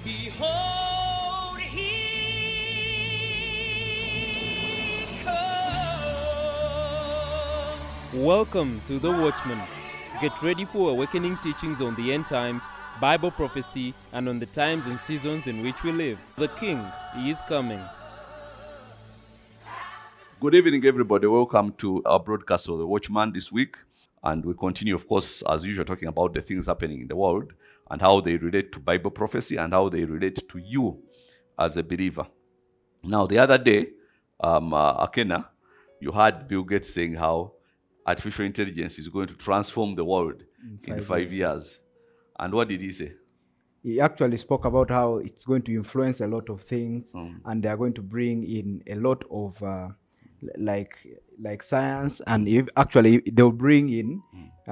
Behold, he comes. Welcome to The Watchman. Get ready for awakening teachings on the end times, Bible prophecy, and on the times and seasons in which we live. The King is coming. Good evening, everybody. Welcome to our broadcast of The Watchman this week. And we continue, of course, as usual, talking about the things happening in the world and how they relate to Bible prophecy and how they relate to you as a believer. Now, the other day, Akena, you heard Bill Gates saying how artificial intelligence is going to transform the world in 5 years. And what did he say? He actually spoke about how it's going to influence a lot of things, and they are going to bring in a lot of like science, and if actually they'll bring in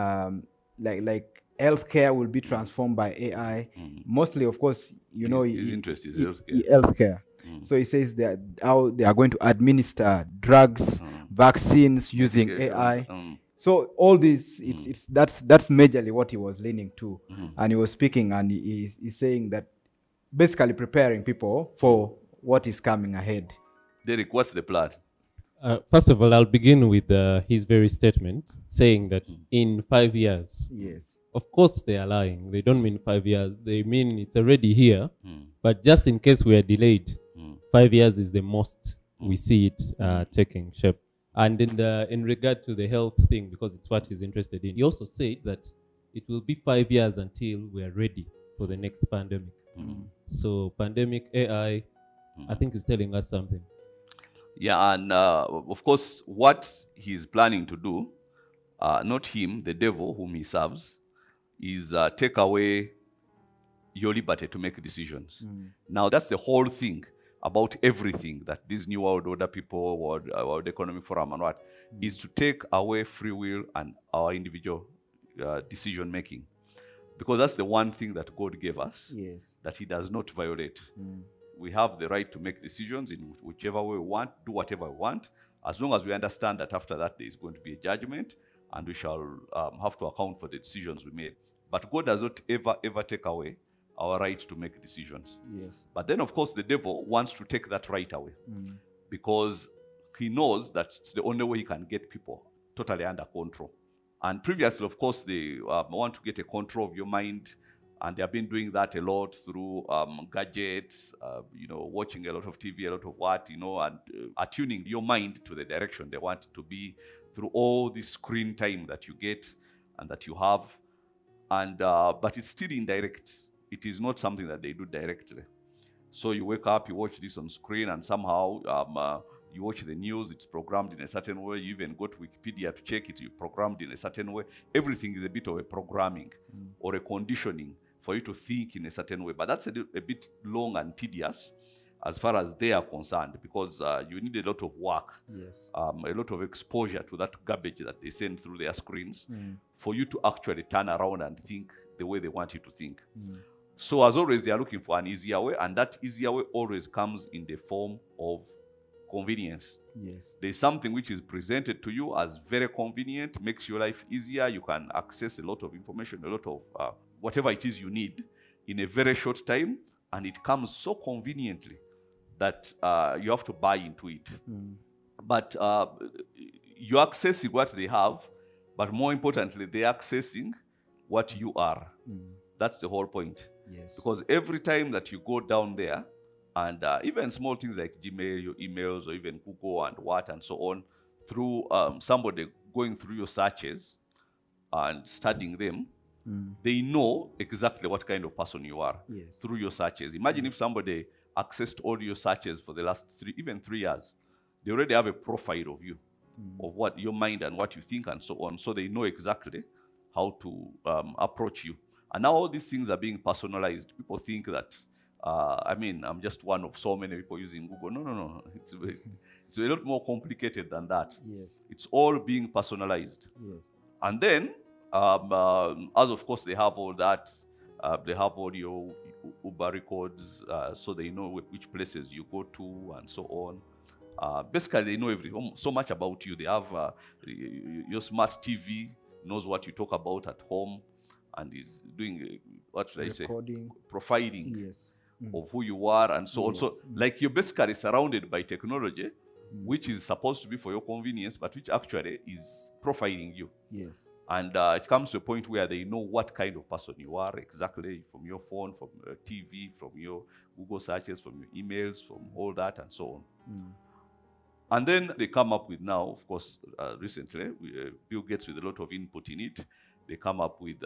like healthcare will be transformed by AI. Mostly, of course, His interest is healthcare. Healthcare. So he says that how they are going to administer drugs, vaccines using AI. So all this, that's majorly what he was leaning to, and he was speaking, and he's saying that basically preparing people for what is coming ahead. Derek, what's the plan? First of all, I'll begin with his very statement saying that in 5 years. Yes. Of course, they are lying. They don't mean 5 years. They mean it's already here. But just in case we are delayed, 5 years is the most we see it taking shape. And in regard to the health thing, because it's what he's interested in, he also said that it will be 5 years until we are ready for the next pandemic. So pandemic, AI, I think is telling us something. Yeah, and of course, what he's planning to do, not him, the devil whom he serves, is take away your liberty to make decisions. Now, that's the whole thing about everything that these New World Order people, World Economic Forum and what, is to take away free will and our individual decision making. Because that's the one thing that God gave us, that he does not violate. We have the right to make decisions in whichever way we want, do whatever we want, as long as we understand that after that there is going to be a judgment and we shall have to account for the decisions we made. But God does not ever take away our right to make decisions. Yes. But then, of course, the devil wants to take that right away because he knows that it's the only way he can get people totally under control. And previously, of course, they want to get a control of your mind, and they have been doing that a lot through gadgets, watching a lot of TV, a lot of what, and attuning your mind to the direction they want it to be through all this screen time that you get and that you have. And but it's still indirect. It is not something that they do directly. So you wake up, you watch this on screen, and somehow you watch the news, it's programmed in a certain way. You even go to Wikipedia to check it, you're programmed in a certain way. Everything is a bit of a programming or a conditioning for you to think in a certain way. But that's a bit long and tedious as far as they are concerned, because you need a lot of work, a lot of exposure to that garbage that they send through their screens for you to actually turn around and think the way they want you to think. So as always, they are looking for an easier way, and that easier way always comes in the form of convenience. Yes. There's something which is presented to you as very convenient, makes your life easier. You can access a lot of information, a lot of whatever it is you need in a very short time, and it comes so conveniently that you have to buy into it. But you're accessing what they have, but more importantly, they're accessing what you are. That's the whole point. Yes. Because every time that you go down there, and even small things like Gmail, your emails, or even Google and what and so on, through somebody going through your searches and studying them, they know exactly what kind of person you are through your searches. Imagine if somebody accessed all your searches for the last 3 years. They already have a profile of you, of what your mind and what you think and so on. So they know exactly how to approach you. And now all these things are being personalized. People think that, I'm just one of so many people using Google. No. It's a lot more complicated than that. Yes. It's all being personalized. Yes. And then, as of course they have all that, they have all your Uber records, so they know which places you go to and so on. Basically, they know so much about you. They have your smart TV knows what you talk about at home, and is doing what should I say? Recording. Profiling Yes. of who you are and so on. So like you're basically surrounded by technology, which is supposed to be for your convenience, but which actually is profiling you. Yes. And it comes to a point where they know what kind of person you are exactly from your phone, from your TV, from your Google searches, from your emails, from all that and so on. And then they come up with now, of course, recently, Bill Gates with a lot of input in it, they come up with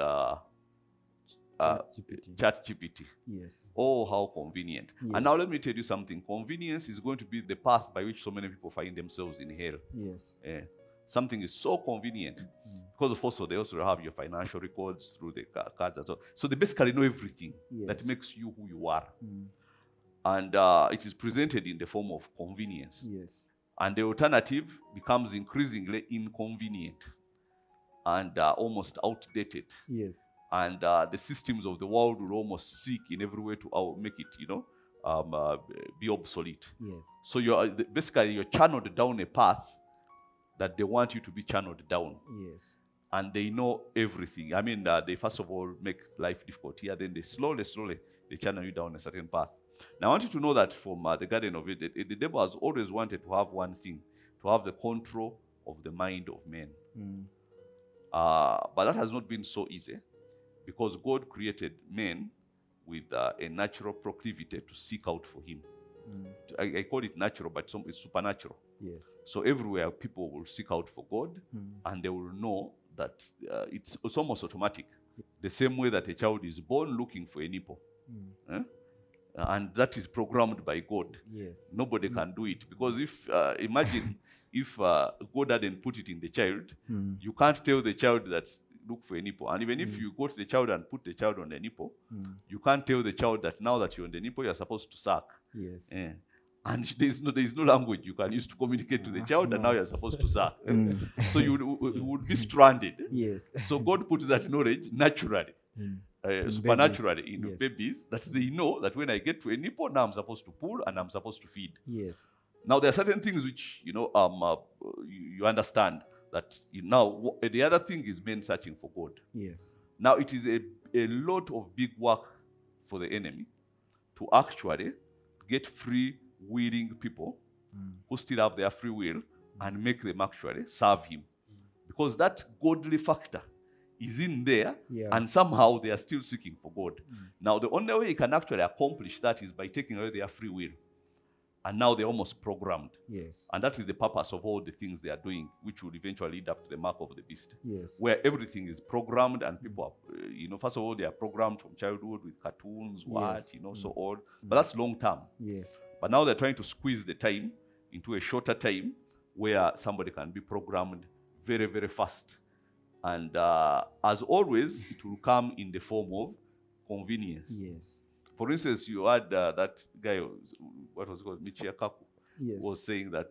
ChatGPT. Yes. Oh, how convenient. Yes. And now let me tell you something. Convenience is going to be the path by which so many people find themselves in hell. Yes. Something is so convenient because, of course, they also have your financial records through the cards and so on. So they basically know everything that makes you who you are. And it is presented in the form of convenience. Yes. And the alternative becomes increasingly inconvenient and almost outdated. Yes. And the systems of the world will almost seek in every way to make it, be obsolete. Yes. So you're channeled down a path that they want you to be channeled down. Yes. And they know everything. I mean, they first of all make life difficult here, then they slowly, they channel you down a certain path. Now, I want you to know that from the Garden of Eden, the devil has always wanted to have one thing, to have the control of the mind of men. But that has not been so easy, because God created men with a natural proclivity to seek out for him. I call it natural, but it's supernatural. Yes. So everywhere people will seek out for God, and they will know that it's almost automatic. The same way that a child is born looking for a nipple. And that is programmed by God. Yes. Nobody can do it. Because if, imagine, if God hadn't put it in the child, you can't tell the child that look for a nipple. And even if you go to the child and put the child on the nipple, you can't tell the child that now that you're on the nipple, you're supposed to suck. Yes. And there's no language you can use to communicate to the child that now you're supposed to suck. So you would be stranded. Yes. So God put that knowledge naturally, supernaturally in babies, that they know that when I get to a nipple, now I'm supposed to pull and I'm supposed to feed. Yes. Now there are certain things which you understand that now the other thing is men searching for God. Yes. Now it is a lot of big work for the enemy to actually get free willing people who still have their free will and make them actually serve him, because that godly factor is in there, and somehow they are still seeking for God. Now the only way you can actually accomplish that is by taking away their free will, and now they're almost programmed. Yes. And that is the purpose of all the things they are doing, which will eventually lead up to the mark of the beast. Yes. Where everything is programmed, and people are, first of all, they are programmed from childhood with cartoons, so on. But that's long term. Yes. But now they're trying to squeeze the time into a shorter time where somebody can be programmed very, very fast. And as always, it will come in the form of convenience. Yes. For instance, you had that guy, what was it called, Michio Kaku, was saying that,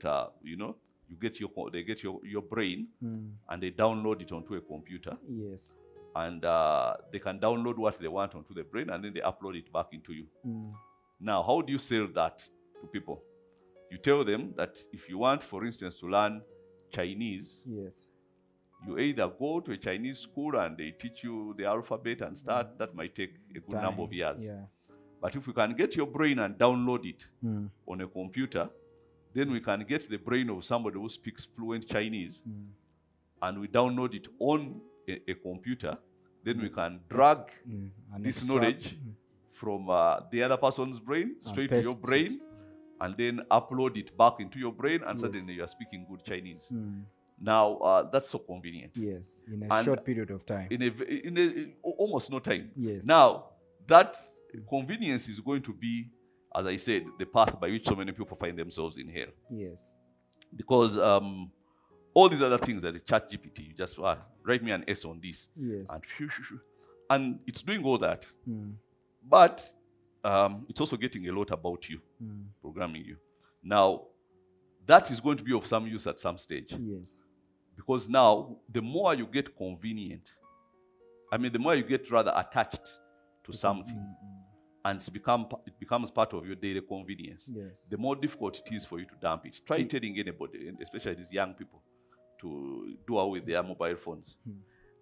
they get your brain and they download it onto a computer. Yes. And they can download what they want onto the brain, and then they upload it back into you. Now, how do you sell that to people? You tell them that if you want, for instance, to learn Chinese, you either go to a Chinese school and they teach you the alphabet and start. That might take a good number of years. But if we can get your brain and download it on a computer, then we can get the brain of somebody who speaks fluent Chinese, and we download it on a computer. Then we can drag this knowledge from the other person's brain straight to your brain, and then upload it back into your brain, and suddenly you are speaking good Chinese. Now, that's so convenient. Yes, in a short period of time. In almost no time. Yes. Now, that convenience is going to be, as I said, the path by which so many people find themselves in hell. Yes. Because all these other things, like the ChatGPT, you just write me an S on this. Yes. And it's doing all that. But it's also getting a lot about you, programming you. Now, that is going to be of some use at some stage. Yes. Because now, the more you get convenient, the more you get rather attached to something, and it becomes part of your daily convenience, the more difficult it is for you to dump it. Try telling anybody, and especially these young people, to do away with their mobile phones.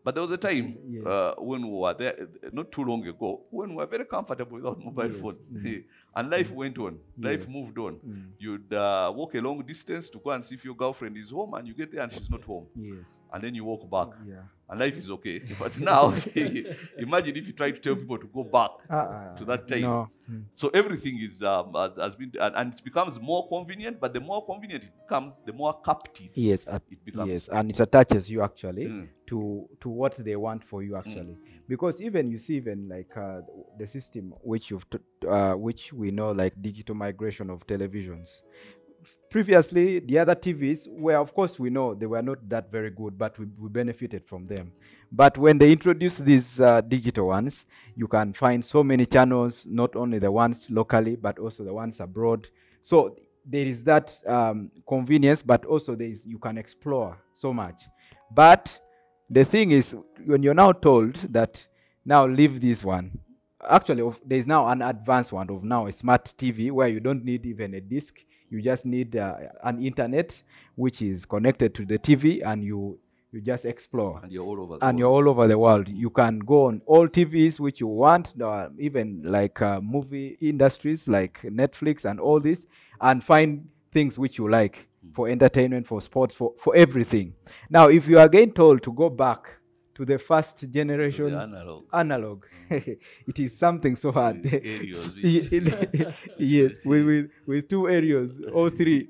But there was a time Yes. when we were there, not too long ago, when we were very comfortable without mobile Yes. phones. And life went on. Life Yes. moved on. You'd walk a long distance to go and see if your girlfriend is home, and you get there and she's not home. Yes. And then you walk back. Yeah. And life is okay. But now, imagine if you try to tell people to go back to that time. No. So everything is has been, and it becomes more convenient. But the more convenient it becomes, the more captive Yes. it becomes. Yes, and it attaches you actually Mm. to what they want for you actually, because even you see even like the system which which we know, like digital migration of televisions. Previously, the other TVs were, of course, we know they were not that very good, but we benefited from them. But when they introduced these digital ones, you can find so many channels, not only the ones locally, but also the ones abroad. So there is that convenience, but also you can explore so much. But the thing is, when you're now told that now leave this one, actually there's now an advanced one of now a smart TV where you don't need even a disc. You just need an internet which is connected to the TV, and you just explore. And you're all over the And world. you're all over the world. You can go on all TVs which you want, even like movie industries like Netflix and all this, and find things which you like for entertainment, for sports, for everything. Now, if you are again told to go back to the first generation The analog, it is something so hard. Aerials, Yes, with two areas or three,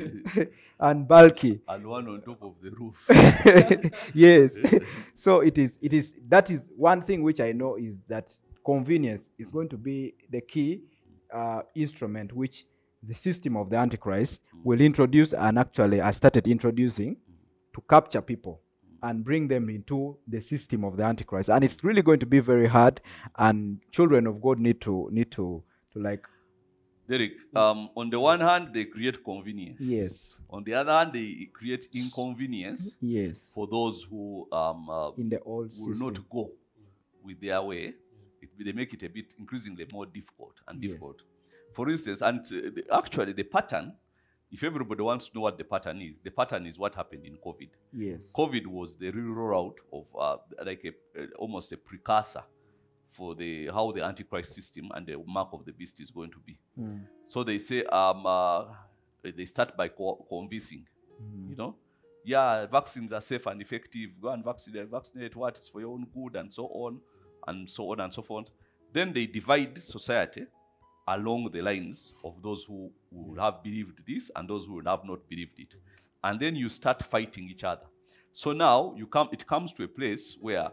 and bulky. and one on top of the roof. Yes. So that is one thing which I know, is that convenience is going to be the key instrument which the system of the Antichrist will introduce, and actually has started introducing, to capture people and bring them into the system of the Antichrist. And it's really going to be very hard, and children of God need to like. Derek, on the one hand, they create convenience. Yes. On the other hand, they create inconvenience Yes. for those who In the old will system. not go with their way. They make it a bit increasingly more difficult and Yes. difficult. For instance, and actually the pattern, if everybody wants to know what the pattern is what happened in COVID. Yes. COVID was the real rollout of almost a precursor for how the Antichrist system and the mark of the beast is going to be. So they say they start by convincing, you know, yeah, vaccines are safe and effective. Go and vaccinate what is for your own good, and so on and so on and so forth. Then they divide society along the lines of those who will have believed this and those who will have not believed it. And then you start fighting each other. So now it comes to a place where,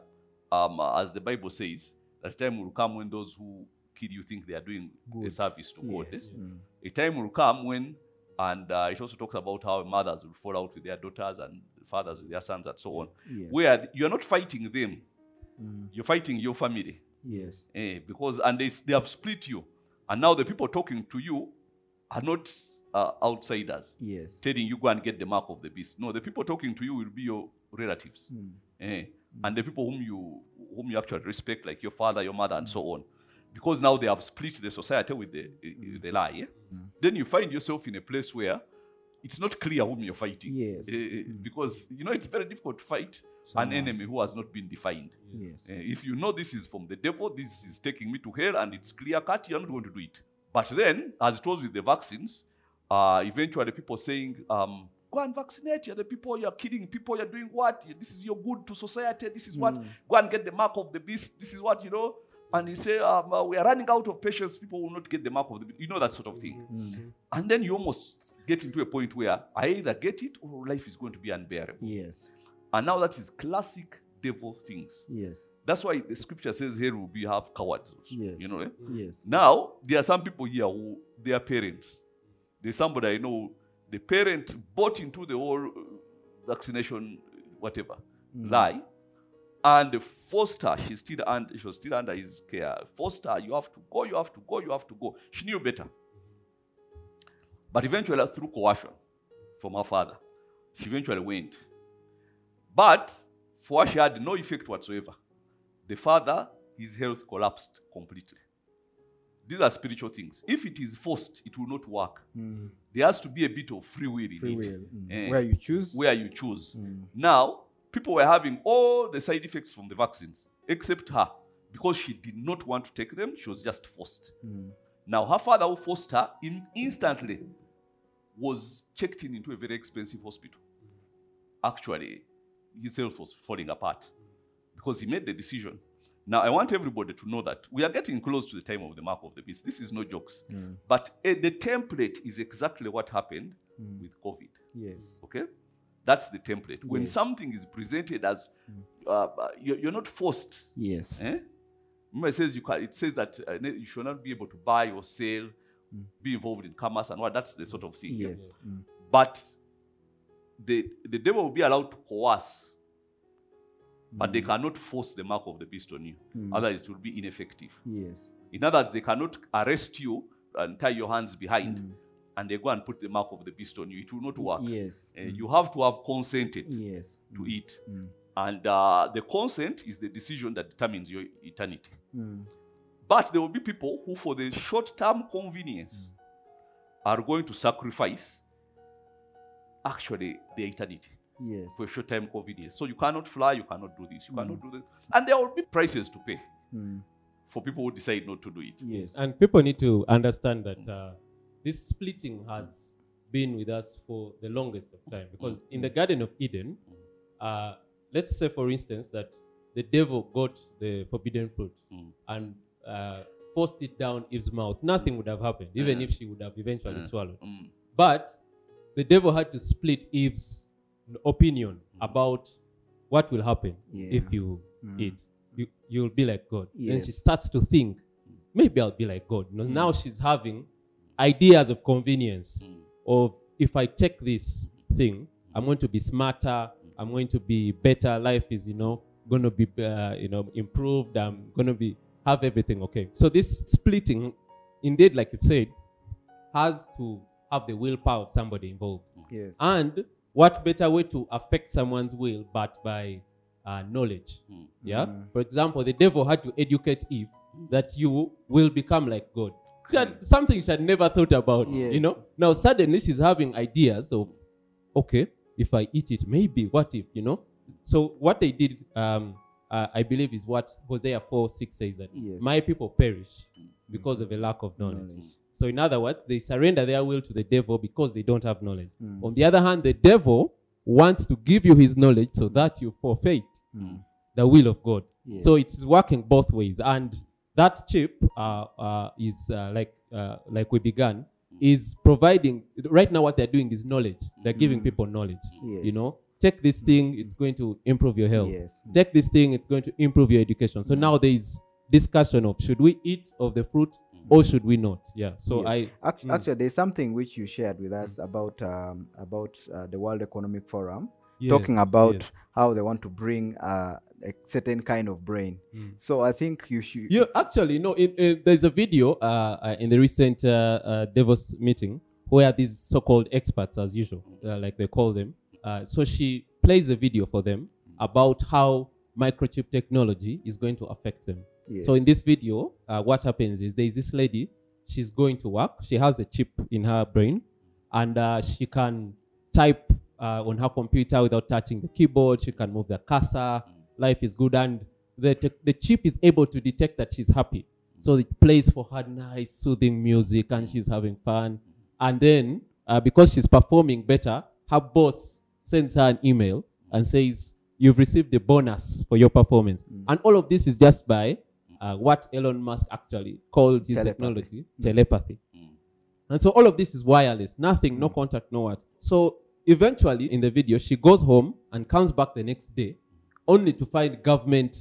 as the Bible says, that time will come when those who kill you think they are doing a service to God. Yes. A time will come when, and it also talks about how mothers will fall out with their daughters and fathers with their sons and so on, Yes. where you're not fighting them, you're fighting your family. Yes. And they have split you. And now the people talking to you are not outsiders, Yes. telling you go and get the mark of the beast. No, the people talking to you will be your relatives. And the people whom you actually respect, like your father, your mother, and so on. Because now they have split the society with the lie. Then you find yourself in a place where it's not clear whom you're fighting. Yes. Because, it's very difficult to fight an enemy who has not been defined. Yes. If you know this is from the devil, this is taking me to hell, and it's clear cut, you're not going to do it. But then, as it was with the vaccines, eventually people saying, go and vaccinate, you're the people, you're killing people, you're doing what? This is your good to society, this is what, go and get the mark of the beast, this is what, And you say, we are running out of patience, people will not get the mark of the beast, that sort of thing. And then you almost get into a point where I either get it or life is going to be unbearable. Yes. And now that is classic devil things. Yes. That's why the scripture says here will be have cowards. Yes. Yes. Now, there are some people here who, their parents, there's somebody I know, the parent bought into the whole vaccination, whatever, lie, and forced her, she was still under his care, forced her, you have to go, you have to go, you have to go. She knew better. But eventually, through coercion from her father, she eventually went. But for her, she had no effect whatsoever. The father, his health collapsed completely. These are spiritual things. If it is forced, it will not work. There has to be a bit of free will in it. Where you choose. Where you choose. Now, people were having all the side effects from the vaccines, except her. Because she did not want to take them, she was just forced. Now, her father, who forced her, instantly was checked into a very expensive hospital. Actually, his health was falling apart because he made the decision. Now, I want everybody to know that we are getting close to the time of the mark of the beast. This is no jokes. But the template is exactly what happened with COVID. Yes. Okay? That's the template. When something is presented as, you're not forced. Yes. Remember, it says that you should not be able to buy or sell, be involved in commerce and what. That's the sort of thing. Yes. But the devil will be allowed to coerce, but they cannot force the mark of the beast on you. Otherwise, it will be ineffective. Yes. In other words, they cannot arrest you and tie your hands behind, and they go and put the mark of the beast on you. It will not work. Yes. You have to have consented Yes. to it. And the consent is the decision that determines your eternity. But there will be people who, for the short-term convenience, are going to sacrifice actually their eternity. Yes. For a short-term convenience. So you cannot fly, you cannot do this, you cannot do this. And there will be prices to pay for people who decide not to do it. Yes. And people need to understand that this splitting has been with us for the longest of time. Because in the Garden of Eden, let's say, for instance, that the devil got the forbidden fruit and forced it down Eve's mouth. Nothing would have happened, even if she would have eventually swallowed. But the devil had to split Eve's opinion about what will happen if you eat. You'll be like God. Yes. Then she starts to think, maybe I'll be like God. Now she's having ideas of convenience of, if I take this thing, I'm going to be smarter, I'm going to be better, life is, going to be, improved, I'm going to have everything okay. So this splitting, indeed, like you've said, has to have the willpower of somebody involved. Yes. And what better way to affect someone's will but by knowledge? Yeah. For example, the devil had to educate Eve that you will become like God. Something she had never thought about. Yes. Now suddenly she's having ideas of, okay, if I eat it, maybe what if, So what they did, I believe, is what Hosea 4:6 says, that my people perish because of a lack of knowledge. So in other words, they surrender their will to the devil because they don't have knowledge. On the other hand, the devil wants to give you his knowledge so that you forfeit the will of God. Yes. So it's working both ways. And that chip is like we began, is providing, right now what they're doing is knowledge. They're giving people knowledge. Yes. Take this thing, it's going to improve your health. Yes. Take this thing, it's going to improve your education. So now there is discussion of, should we eat of the fruit or should we not? Yeah. So Yes. Actually, there's something which you shared with us about the World Economic Forum, talking about how they want to bring a certain kind of brain. So I think you should. There's a video in the recent Davos meeting where these so-called experts, as usual, like they call them, so she plays a video for them about how microchip technology is going to affect them. Yes. So in this video, what happens is there's this lady, she's going to work, she has a chip in her brain, and she can type on her computer without touching the keyboard, she can move the cursor, life is good, and the chip is able to detect that she's happy. So it plays for her nice, soothing music, and she's having fun. And then, because she's performing better, her boss sends her an email and says, you've received a bonus for your performance. And all of this is just by what Elon Musk actually called his technology, telepathy. And so all of this is wireless, nothing, no contact, no what. So eventually in the video, she goes home and comes back the next day only to find government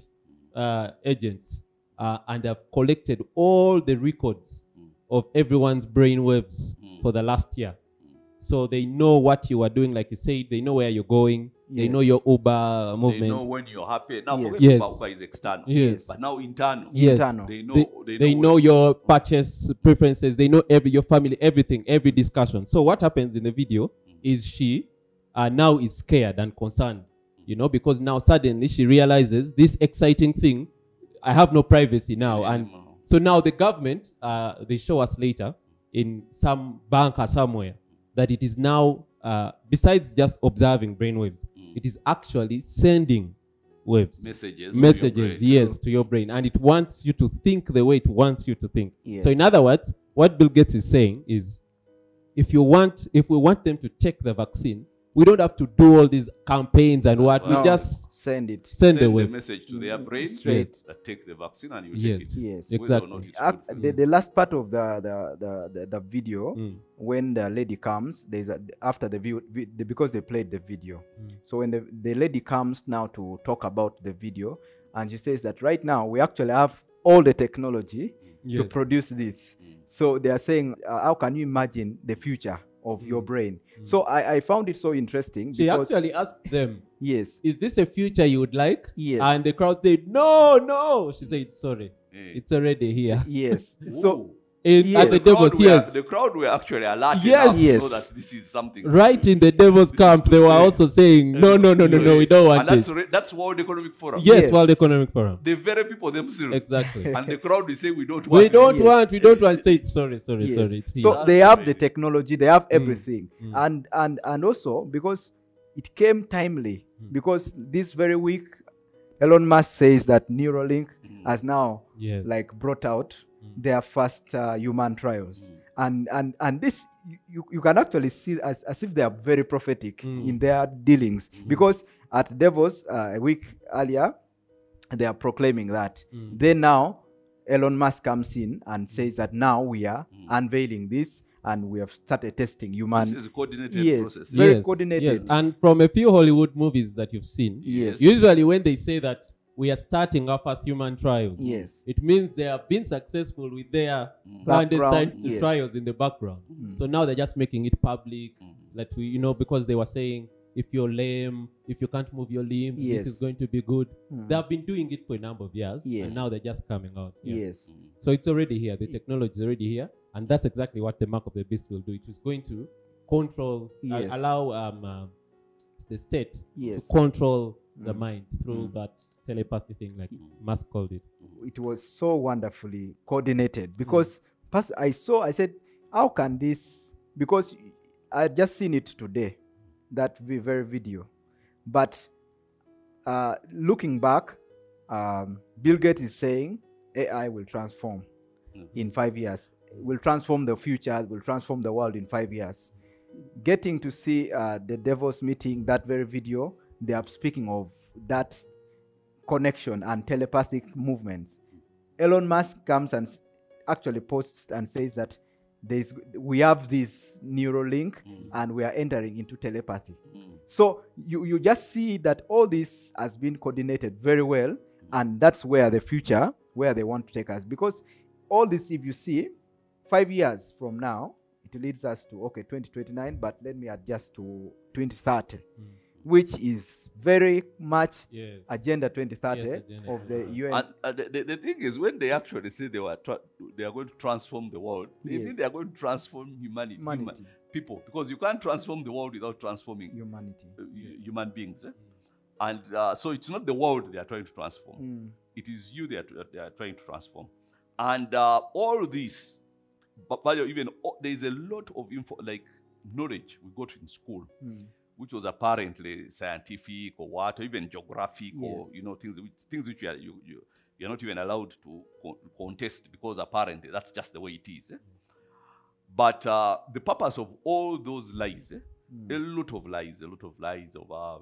agents and have collected all the records of everyone's brainwaves for the last year. So they know what you are doing, like you said, they know where you're going, they know your Uber movement. They know when you're happy. Now forget about Uber is external. Yes. But now internal. Yes. Internal. They know your purchase preferences, they know your family, everything, every discussion. So what happens in the video is she now is scared and concerned, because now suddenly she realizes this exciting thing, I have no privacy now. And so now the government, they show us later in some bank or somewhere, that it is now besides just observing brainwaves, it is actually sending waves, messages, yes, to your brain, and it wants you to think the way it wants you to think. Yes. So in other words, what Bill Gates is saying is, if we want them to take the vaccine, we don't have to do all these campaigns and what. No, We just send the the wave. message to their brain Straight. that take the vaccine and you Yes. take it. Yes. Whether or Exactly. not it's good for you. The last part of the video, when the lady comes, there's after the view because they played the video. So when the lady comes now to talk about the video, and she says that right now we actually have all the technology to Yes. produce this. So they are saying, how can you imagine the future of your brain? So I found it so interesting. She because, actually asked them, yes, is this a future you would like? Yes. And the crowd said, no. She said, sorry, Yeah. it's already here. yes. So Ooh. Yes. At the devil's, yes. The crowd were actually alert Yes. enough to Yes. know that this is something. Right in the devil's This camp, is they were good. also saying, no, we don't want And this. that's World Economic Forum. Yes, Yes. World Economic Forum. The very people themselves. Exactly. And the crowd will say, we don't want we it." don't Yes. want. We don't want. Say it. Sorry. Yes. It's here. So they have the technology, they have everything, Mm. and also because it came timely, because this very week Elon Musk says that Neuralink has now Yes. like brought out their first human trials, and this you can actually see as if they are very prophetic in their dealings, because at Davos a week earlier they are proclaiming that. Then now Elon Musk comes in and says that now we are unveiling this and we have started testing human. This is a coordinated Yes. process. Very Yes, coordinated. yes. And from a few Hollywood movies that you've seen, Yes. usually when they say that we are starting our first human trials, Yes. it means they have been successful with their Background, clandestine yes. trials in the background. So now they're just making it public, that we, because they were saying, if you're lame, if you can't move your limbs, Yes. this is going to be good. They have been doing it for a number of years, Yes. and now they're just coming out. Yeah. Yes. So it's already here. The technology is already here, and that's exactly what the mark of the beast will do. It is going to control, Yes. allow the state Yes. to control the mind through that telepathy thing, like Musk called it. It was so wonderfully coordinated, because I said, how can this, because I had just seen it today, that very video, but looking back, Bill Gates is saying AI will transform in 5 years, will transform the future, will transform the world in 5 years. Getting to see the Davos meeting, that very video, they are speaking of that connection and telepathic movements. Elon Musk comes and actually posts and says that we have this Neuralink and we are entering into telepathy. So you just see that all this has been coordinated very well, and that's where the future, where they want to take us. Because all this, if you see, 5 years from now, it leads us to, 2029, but let me adjust to 2030. Which is very much Yes. Agenda 2030 Yes, Agenda of the 2030. UN. And the thing is, when they actually say they are going to transform the world, they Yes. mean they are going to transform humanity. People, because you can't transform the world without transforming Humanity. human beings. And so it's not the world they are trying to transform. It is you they are trying to transform. And all this, but even there is a lot of knowledge we got in school, which was apparently scientific or what, or even geographic, or things which you're not even allowed to contest, because apparently that's just the way it is. But the purpose of all those lies, a lot of lies over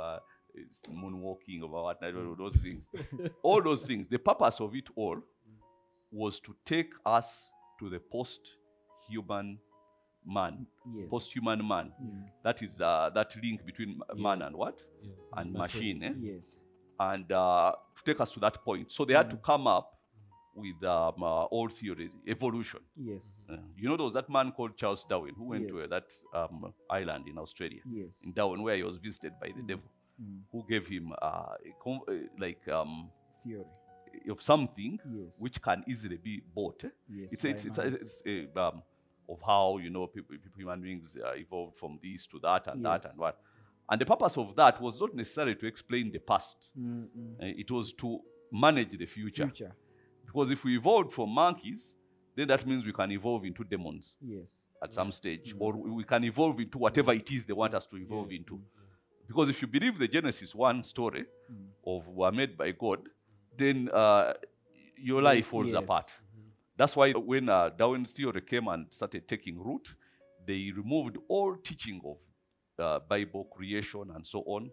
moonwalking, over what, those things, all those things. The purpose of it all was to take us to the post-human man, post-human man. That is that link between man and what? Yes. And machine. Yes. And to take us to that point. So they had to come up with old theories, evolution. Yes. There was that man called Charles Darwin who went Yes. to that island in Australia, Yes. in Darwin, where he was visited by the devil, who gave him Theory. of something Yes. which can easily be bought. Yes. It's of how people human beings evolved from this to that and that and what. And the purpose of that was not necessarily to explain the past. It was to manage the future. Because if we evolved from monkeys, then that means we can evolve into demons. Yes. at some stage, or we can evolve into whatever it is they want us to evolve into. Because if you believe the Genesis 1 story of were made by God, then your life falls apart. That's why when Darwin's theory came and started taking root, they removed all teaching of Bible creation and so on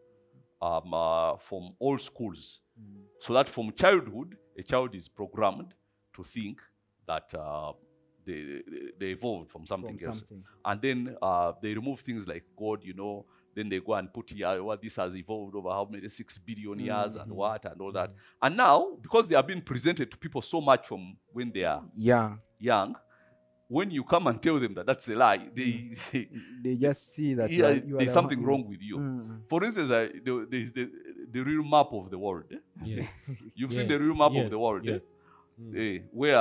from all schools. So that from childhood, a child is programmed to think that they evolved from something else. And then they remove things like God, you know, then they go and put here what this has evolved over how many 6 billion years and what and all that. And now, because they are being presented to people so much from when they are young, when you come and tell them that that's a lie, they just see that there's something wrong with you. For instance, there's the real map of the world. Yes. You've seen the real map of the world. Yes. Where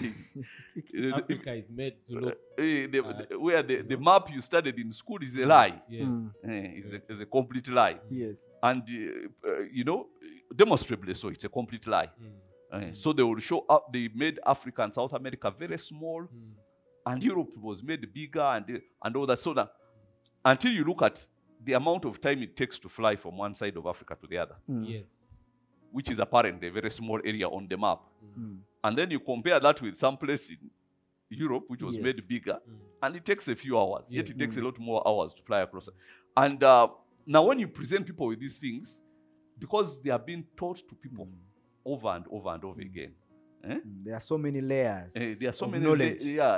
Africa is made to look where the map you studied in school is a lie. yes. Is a complete lie. Yes. And you know, demonstrably so, it's a complete lie. So they will show up, they made Africa and South America very small, and Europe was made bigger and all that. So that until you look at the amount of time it takes to fly from one side of Africa to the other, Yes. which is apparently a very small area on the map. And then you compare that with some place in Europe, which was made bigger, and it takes a few hours. Yet it takes a lot more hours to fly across. And now when you present people with these things, because they are being taught to people over and over and over again. There are so many layers. There are so many knowledge.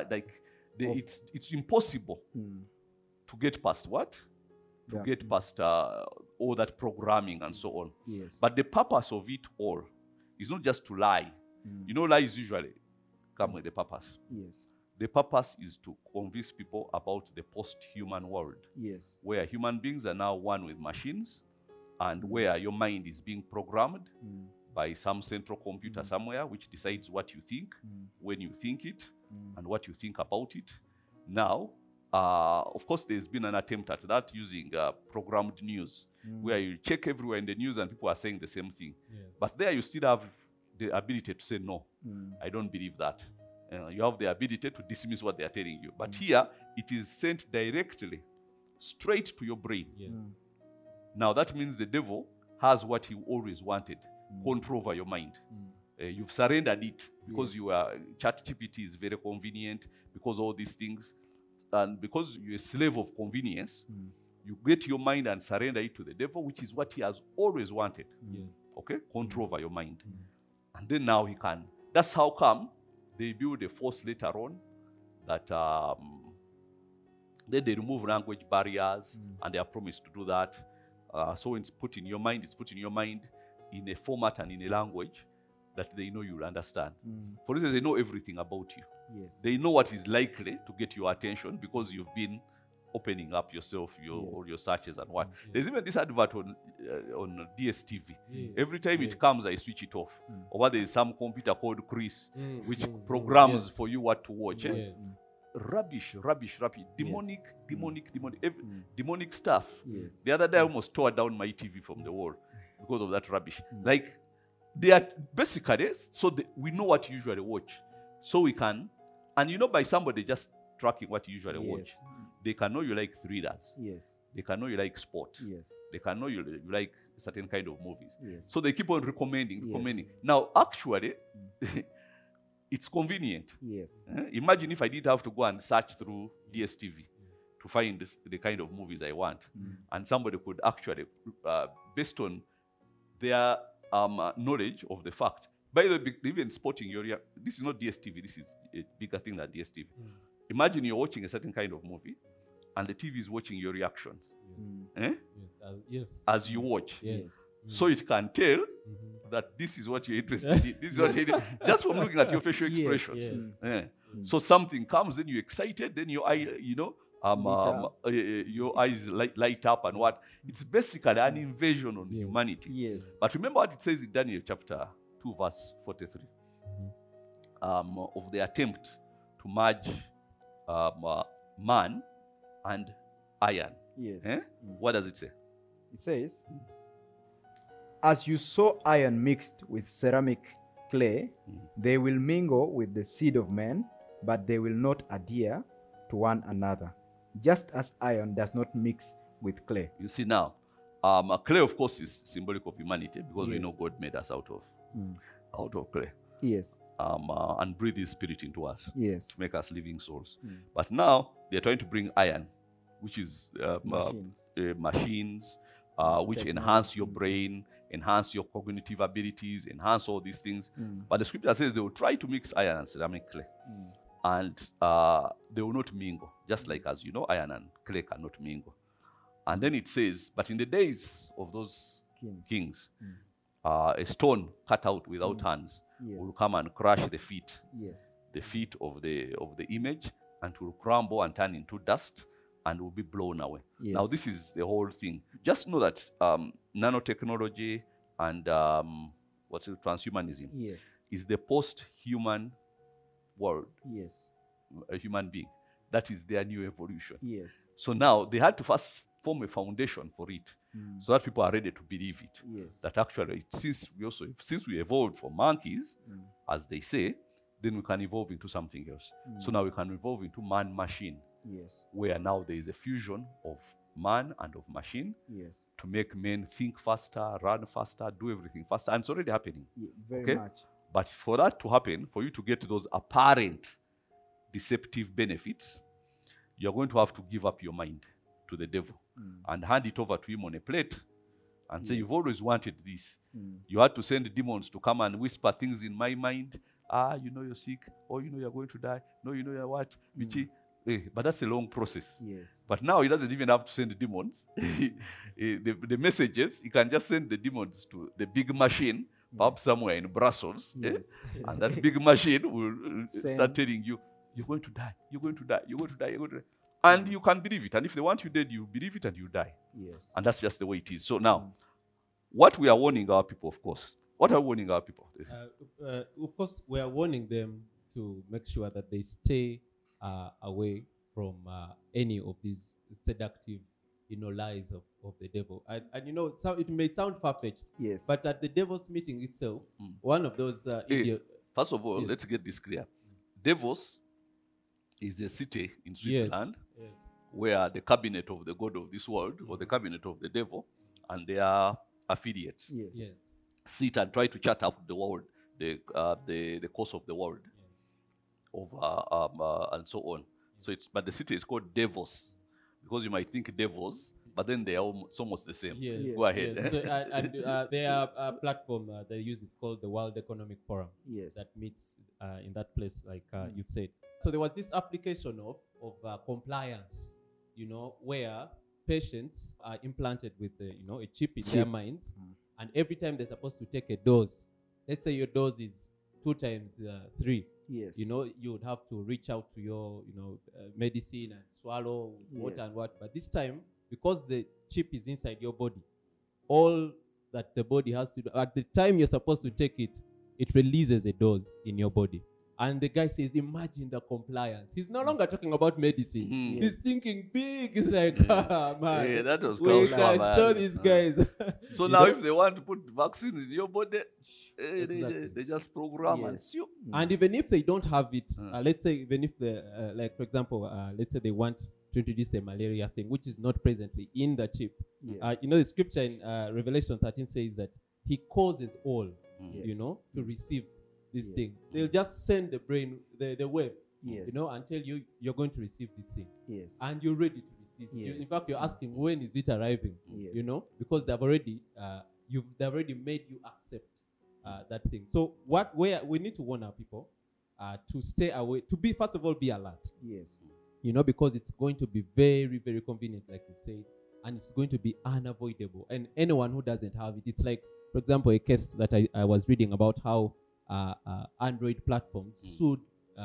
It's impossible to get past what? To get past all that programming and so on. Yes. But the purpose of it all is not just to lie. You know, lies usually come with a purpose. Yes. The purpose is to convince people about the post-human world, Yes. where human beings are now one with machines, and where your mind is being programmed by some central computer somewhere, which decides what you think, when you think it, and what you think about it. Now, of course, there's been an attempt at that using programmed news, where you check everywhere in the news and people are saying the same thing. Yes. But there you still have the ability to say, no, I don't believe that. You have the ability to dismiss what they are telling you. But here, it is sent directly, straight to your brain. Yes. Now, that means the devil has what he always wanted, control over your mind. You've surrendered it because you are, ChatGPT is very convenient, because all these things. And because you're a slave of convenience, you get your mind and surrender it to the devil, which is what he has always wanted. Yes. Okay? Control over your mind. And then now he can. That's how come they build a force later on that then they remove language barriers, and they are promised to do that. So when it's put in your mind, it's put in your mind in a format and in a language that they know you'll understand. For instance, they know everything about you. Yes. They know what is likely to get your attention because you've been opening up yourself, all your searches and what. There's even this advert on DSTV. Yes. Every time it comes, I switch it off. Or there is some computer called Chris, which programs for you what to watch. Yes. Rubbish. Demonic, demonic stuff. Yes. The other day I almost tore down my TV from the wall because of that rubbish. Like, they are basically, so we know what you usually watch. So we can, and you know, by somebody just tracking what you usually watch, they can know you like thrillers. Yes. They can know you like sport. Yes. They can know you like certain kind of movies. Yes. So they keep on recommending. Yes. Now, actually, it's convenient. Yes. Imagine if I didn't have to go and search through DSTV to find the kind of movies I want. And somebody could actually, based on their knowledge of the fact. By the way, even spotting this is not DSTV, this is a bigger thing than DSTV. Imagine you're watching a certain kind of movie, and the TV is watching your reactions. Yes. As you watch. Yes. So it can tell that this is what you're interested in. This is what you're just from looking at your facial expressions. Yes. So something comes, then you're excited, then your eye, your eyes light up and what. It's basically an invasion on humanity. Yes. But remember what it says in Daniel chapter 2, verse 43, of the attempt to merge man and iron. Yes. What does it say? It says, as you saw iron mixed with ceramic clay, they will mingle with the seed of men, but they will not adhere to to one another, just as iron does not mix with clay. You see now, clay, of course, is symbolic of humanity because we know God made us out of clay. Yes. And breathe His Spirit into us Yes. to make us living souls. But now they're trying to bring iron, which is machines, which enhance your brain, enhance your cognitive abilities, enhance all these things. But the scripture says they will try to mix iron and ceramic clay. And they will not mingle, just like as you know, iron and clay cannot mingle. And then it says, but in the days of those kings, a stone cut out without hands will come and crush the feet of the image, and it will crumble and turn into dust and will be blown away. Now this is the whole thing. Just know that nanotechnology and transhumanism is the post-human world, a human being. That is their new evolution. So now they had to first form a foundation for it, so that people are ready to believe it. That actually, since we evolved from monkeys, as they say, then we can evolve into something else. So now we can evolve into man-machine, where now there is a fusion of man and of machine to make men think faster, run faster, do everything faster. And it's already happening. Very much. But for that to happen, for you to get those apparent deceptive benefits, you're going to have to give up your mind to the devil and hand it over to him on a plate and say, you've always wanted this. You had to send demons to come and whisper things in my mind. You know you're sick, or you know you're going to die. No, you know you're what? But that's a long process. But now he doesn't even have to send demons. The messages, he can just send the demons to the big machine, perhaps somewhere in Brussels. And that big machine will start telling you, you're going to die, you're going to die, you're going to die, you're going to die. And you can believe it. And if they want you dead, you believe it and you die. And that's just the way it is. So now, what we are warning our people, of course. What are we warning our people? Of course, we are warning them to make sure that they stay away from any of these seductive, lies of the devil. And so it may sound far-fetched, but at the Davos meeting itself, one of those... First of all, let's get this clear. Davos is a city in Switzerland where the cabinet of the god of this world, or the cabinet of the devil, and their affiliates sit and try to chat up the world, the course of the world, and so on. But the city is called Davos, because you might think devils, but then they are almost the same. Go ahead. So, and their platform they use is called the World Economic Forum. That meets in that place, like you've said. So there was this application of compliance, where patients are implanted with a chip in their minds, and every time they're supposed to take a dose, let's say your dose is 2 times 3. You would have to reach out to your medicine and swallow water and what. But this time, because the chip is inside your body, all that the body has to do at the time you're supposed to take it, it releases a dose in your body. And the guy says, imagine the compliance. He's no longer talking about medicine. He's thinking big. He's like, man, that was we can show these guys. So now if they want to put vaccines in your body, they just program and see. And even if they don't have it, let's say, even if, like, for example, let's say they want to introduce the malaria thing, which is not presently in the chip. The scripture in Revelation 13 says that he causes all, to receive this thing. They'll just send the brain, the wave, and tell you you're going to receive this thing. And you're ready to receive it. In fact, you're asking, when is it arriving? Because they've already made you accept that thing. So we need to warn our people to stay away, first of all, be alert. Because it's going to be very, very convenient, like you said, and it's going to be unavoidable. And anyone who doesn't have it, it's like, for example, a case that I was reading about how Android platforms sued,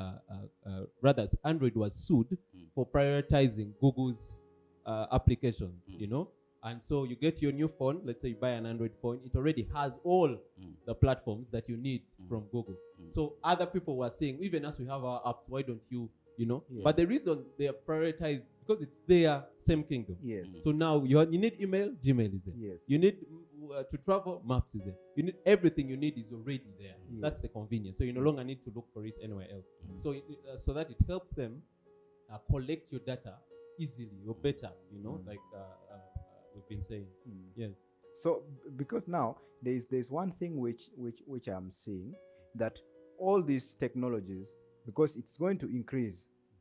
Android was sued for prioritizing Google's applications, And so you get your new phone, let's say you buy an Android phone, it already has all the platforms that you need from Google. So other people were saying, even as we have our apps, why don't you, But the reason they are prioritized, because it's their same kingdom. So now you need email, Gmail is there. You need to travel, Maps is there. You need everything you need is already there. That's the convenience. So you no longer need to look for it anywhere else. So that it helps them collect your data easily or better, like we've been saying. Yes. So because now there's one thing which I'm seeing, that all these technologies, because it's going to increase,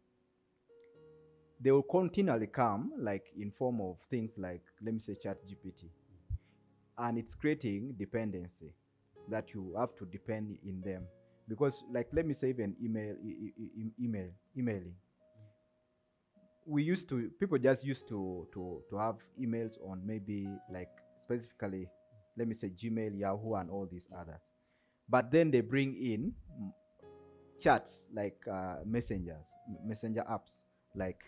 they will continually come like in form of things like, let me say, ChatGPT, and it's creating dependency that you have to depend in them. Because like, let me say, even emailing, people just used to have emails on, maybe like specifically, let me say, Gmail, Yahoo, and all these others. But then they bring in chats like messenger apps like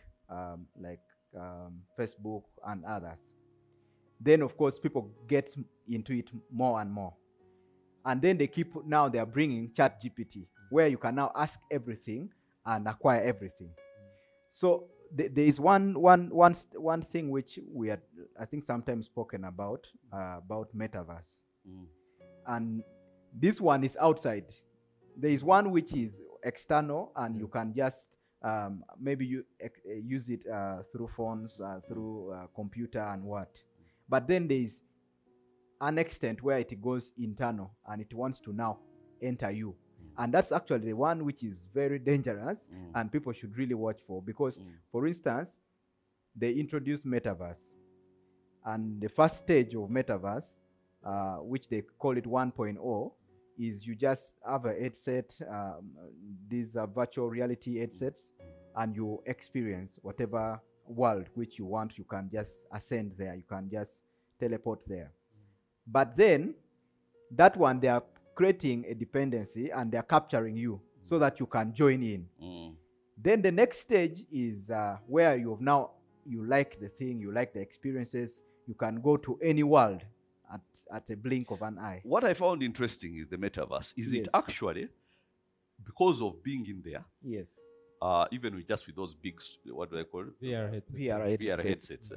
Facebook and others. Then of course people get into it more and more, and then they are bringing ChatGPT, where you can now ask everything and acquire everything. So there is one thing which we had, I think, sometimes spoken about metaverse, and this one is outside. There is one which is external, and you can just maybe you use it through phones, through computer and what. But then there is an extent where it goes internal and it wants to now enter you. And that's actually the one which is very dangerous, and people should really watch for. Because, for instance, they introduced metaverse. And the first stage of metaverse, which they call it 1.0, is you just have a headset, these are virtual reality headsets, and you experience whatever world which you want. You can just ascend there. You can just teleport there. But then, that one, they are creating a dependency, and they're capturing you so that you can join in. Then the next stage is where you like the thing, you like the experiences, you can go to any world at a blink of an eye. What I found interesting is the metaverse. Is it actually, because of being in there, yes, even with those big, what do I call it? VR headsets.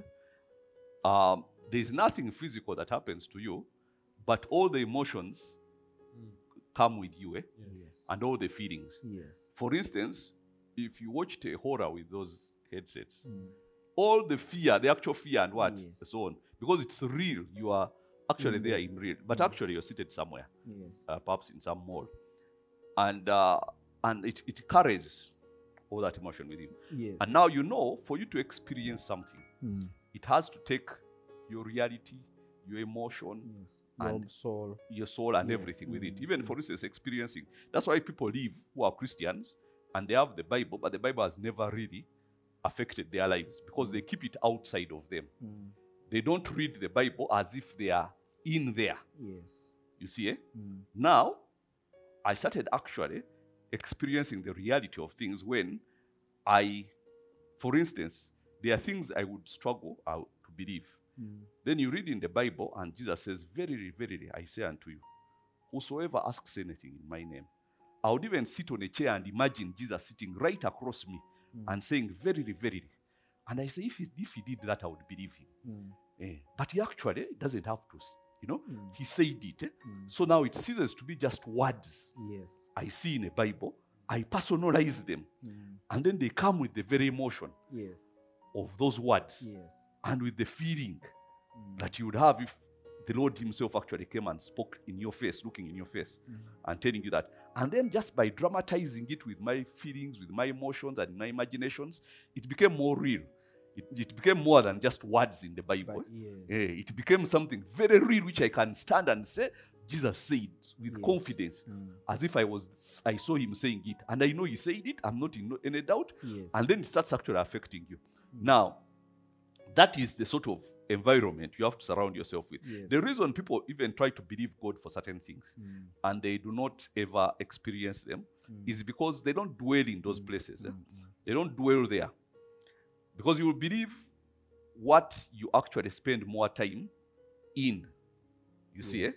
There's nothing physical that happens to you, but all the emotions come with you, Yes. and all the feelings. Yes. For instance, if you watched a horror with those headsets, all the fear, the actual fear and what, Yes. and so on, because it's real, you are actually there in real, but actually you're seated somewhere, Yes. perhaps in some mall, and it carries all that emotion with you. Yes. And now for you to experience something, it has to take your reality, your emotion, Yes. and Your soul. and everything with it. Even, for instance, experiencing. That's why people live who are Christians and they have the Bible, but the Bible has never really affected their lives because they keep it outside of them. They don't read the Bible as if they are in there. Yes. You see, Now, I started actually experiencing the reality of things when for instance, there are things I would struggle to believe. Then you read in the Bible, and Jesus says, "Verily, verily, I say unto you, whosoever asks anything in my name." I would even sit on a chair and imagine Jesus sitting right across me and saying, "Verily, verily." And I say, if he did that, I would believe him. But he actually doesn't have to, he said it. So now it ceases to be just words Yes. I see in a Bible. I personalize them. And then they come with the very emotion Yes. of those words. Yes. And with the feeling that you would have if the Lord himself actually came and spoke in your face, looking in your face, and telling you that. And then just by dramatizing it with my feelings, with my emotions and my imaginations, it became more real. It became more than just words in the Bible. But yes. It became something very real, which I can stand and say, Jesus said with confidence, as if I saw him saying it. And I know he said it, I'm not in any doubt. Yes. And then it starts actually affecting you. Now, that is the sort of environment you have to surround yourself with. Yes. The reason people even try to believe God for certain things and they do not ever experience them is because they don't dwell in those places. They don't dwell there. Because you will believe what you actually spend more time in. You see, Yes.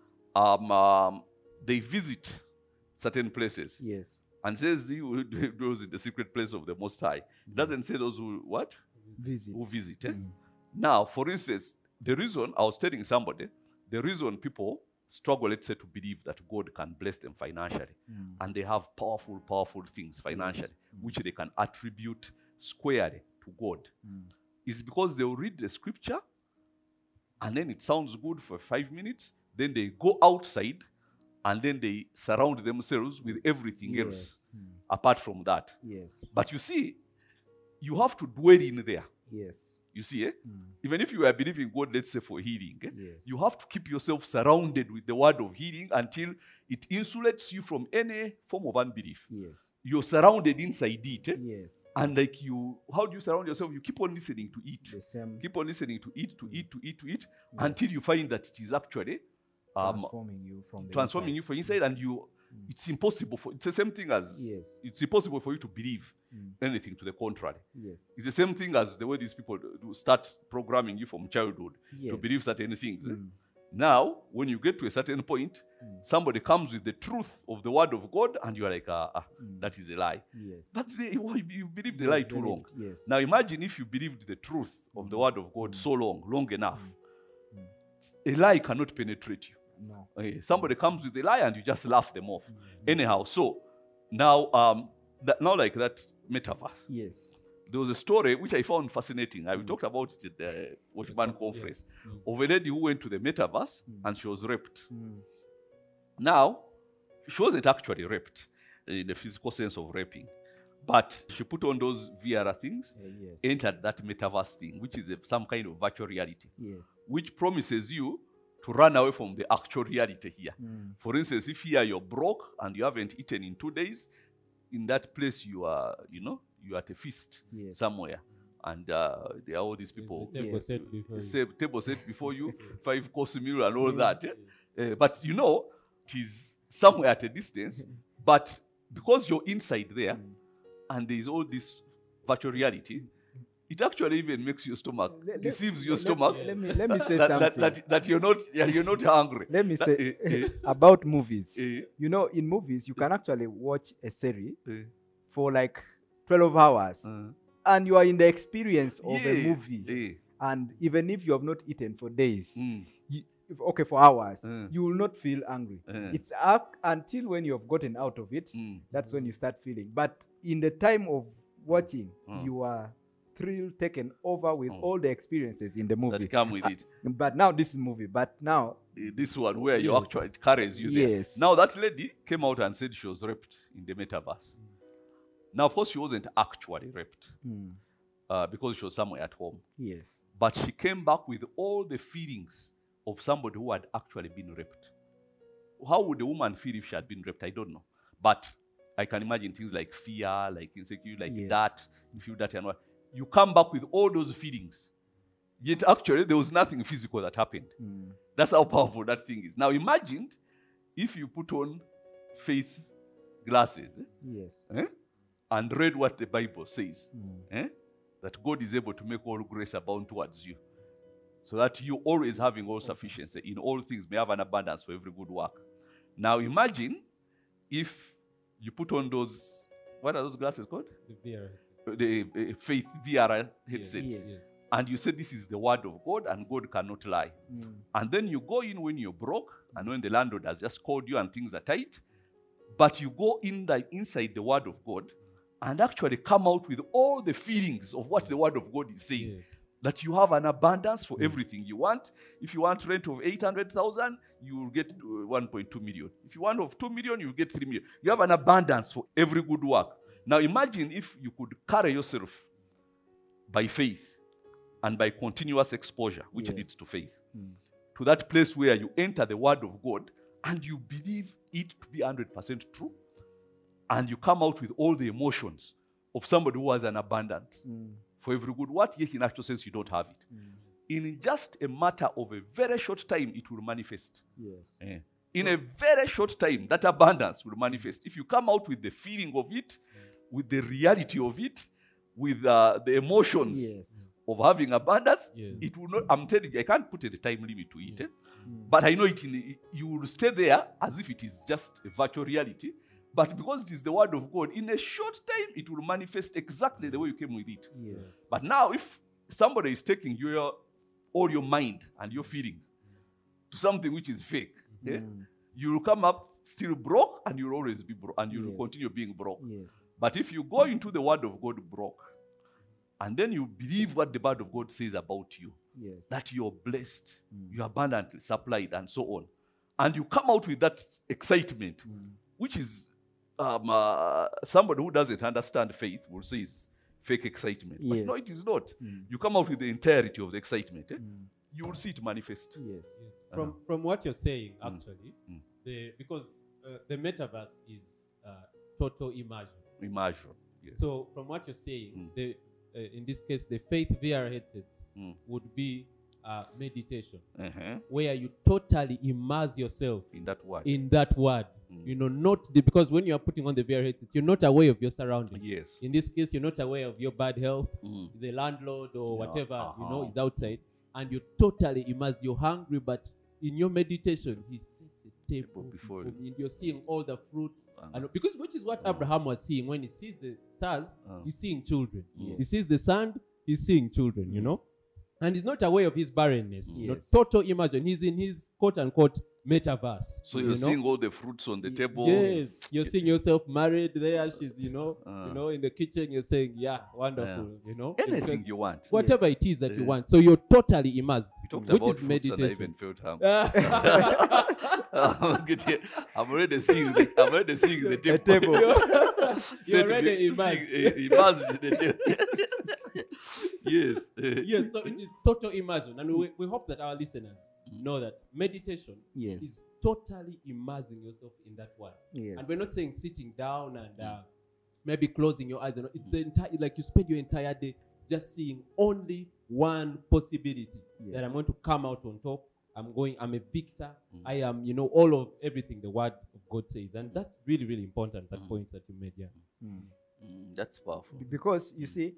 they visit certain places Yes. and says he who dwells in the secret place of the Most High. It doesn't say those who what? Visit. Who visit. Now, for instance, the reason I was telling somebody, the reason people struggle, let's say, to believe that God can bless them financially, and they have powerful things financially, which they can attribute squarely to God is because they'll read the scripture and then it sounds good for 5 minutes. Then they go outside and then they surround themselves with everything else apart from that. Yes. But you see, you have to dwell in there. Yes. You see, even if you are believing God, let's say for healing, Yes. you have to keep yourself surrounded with the word of healing until it insulates you from any form of unbelief. Yes. You're surrounded inside it. Yes. And like you, how do you surround yourself? You keep on listening to it. The same Keep on listening to it, until you find that it is actually transforming you from the transforming inside. you from inside, and you. It's impossible for. It's the same thing as. Yes. It's impossible for you to believe anything to the contrary. Yes. It's the same thing as the way these people do start programming you from childhood to Yes. believe certain things. Now, when you get to a certain point, somebody comes with the truth of the word of God, and you are like, that is a lie. Yes. But you believed the lie too long. Yes. Now imagine if you believed the truth of the word of God so long enough. A lie cannot penetrate you. No. Somebody comes with a lie and you just laugh them off. Anyhow, so now, now like that metaverse. Yes. There was a story which I found fascinating. I talked about it at the Watchman conference of a lady who went to the metaverse and she was raped. Now, she wasn't actually raped in the physical sense of raping, but she put on those VR things, Yes. entered that metaverse thing, which is some kind of virtual reality, Yes. which promises you to run away from the actual reality here. For instance, if here you're broke and you haven't eaten in 2 days, in that place you are, you're at a feast somewhere. And there are all these people. Table set before you. Table set before you, 5-course meal and all that. But it is somewhere at a distance. But because you're inside there, and there's all this virtual reality, it actually even makes your stomach, deceives your stomach. Let me say that, something. that you're not hungry. Let me say about movies. You know, in movies, you can actually watch a series for like 12 hours. And you are in the experience of a movie. And even if you have not eaten for days, for hours, you will not feel hungry. It's up until when you have gotten out of it, that's when you start feeling. But in the time of watching, you are thrilled, taken over with all the experiences in the movie. That come with it. But now this is movie. But now this one where you actually, it carries you there. Yes. Now that lady came out and said she was raped in the metaverse. Now, of course, she wasn't actually raped because she was somewhere at home. Yes. But she came back with all the feelings of somebody who had actually been raped. How would a woman feel if she had been raped? I don't know. But I can imagine things like fear, like insecurity, like that. You feel that and what. You come back with all those feelings. Yet actually, there was nothing physical that happened. That's how powerful that thing is. Now imagine if you put on faith glasses. Yes. And read what the Bible says, that God is able to make all grace abound towards you, so that you always having all sufficiency in all things may have an abundance for every good work. Now imagine if you put on those, what are those glasses called? The VR. The faith VR headsets. Yes. And you say this is the word of God and God cannot lie. And then you go in when you're broke and when the landlord has just called you and things are tight, but you go in inside the word of God and actually come out with all the feelings of what the word of God is saying. Yes. That you have an abundance for everything you want. If you want rent of 800,000, you will get 1.2 million. If you want of 2 million, you will get 3 million. You have an abundance for every good work. Now imagine if you could carry yourself by faith and by continuous exposure, which leads to faith, to that place where you enter the word of God and you believe it to be 100% true, and you come out with all the emotions of somebody who has an abundance for every good. What yet in actual sense you don't have it. In just a matter of a very short time, it will manifest. Yes. In a very short time, that abundance will manifest. If you come out with the feeling of it, with the reality of it, with the emotions of having abundance, it will not, I'm telling you, I can't put a time limit to it. But I know you will stay there as if it is just a virtual reality. But because it is the word of God, in a short time, it will manifest exactly the way you came with it. Yes. But now, if somebody is taking all your mind and your feelings to something which is fake, you will come up still broke, and you'll always be broke, and you will continue being broke. Yes. But if you go into the word of God broke, And then you believe what the word of God says about you, Yes. that you're blessed, you're abundantly supplied, and so on. And you come out with that excitement, which is somebody who doesn't understand faith will say is fake excitement. Yes. But no, it is not. You come out with the entirety of the excitement. You will see it manifest. Yes. Yes. From what you're saying, actually, because the metaverse is total immersion. Immersion. Yes. So from what you're saying, in this case, the faith VR headset would be meditation, where you totally immerse yourself in that word. in that word. You know, because when you are putting on the VR headset, you're not aware of your surroundings. Yes. In this case, you're not aware of your bad health, the landlord or whatever is outside, and you're totally immersed. You're hungry, but in your meditation, he sets a table before you. And you're seeing all the fruits, and which is what Abraham was seeing when he sees the stars. He's seeing children. He sees the sand. He's seeing children. You know, and he's not aware of his barrenness. You know, total immersion. He's in his quote unquote metaverse. So you're seeing all the fruits on the table. Yes, you're seeing yourself married there. She's, in the kitchen. You're saying, yeah, wonderful. You know, anything you want, whatever it is that you want. So you're totally immersed. You talked which about is fruits meditation. and I even felt hungry. I'm already seeing the table. You're already immersed in the table. Yes. Yes. So it is total immersion, and we hope that our listeners know that meditation is totally immersing yourself in that word. Yes. And we're not saying sitting down and maybe closing your eyes. It's the entire, like you spend your entire day just seeing only one possibility that I'm going to come out on top. I'm a victor. I am, all of everything the word of God says. And that's really, really important, that point that you made. That's powerful. Because you see,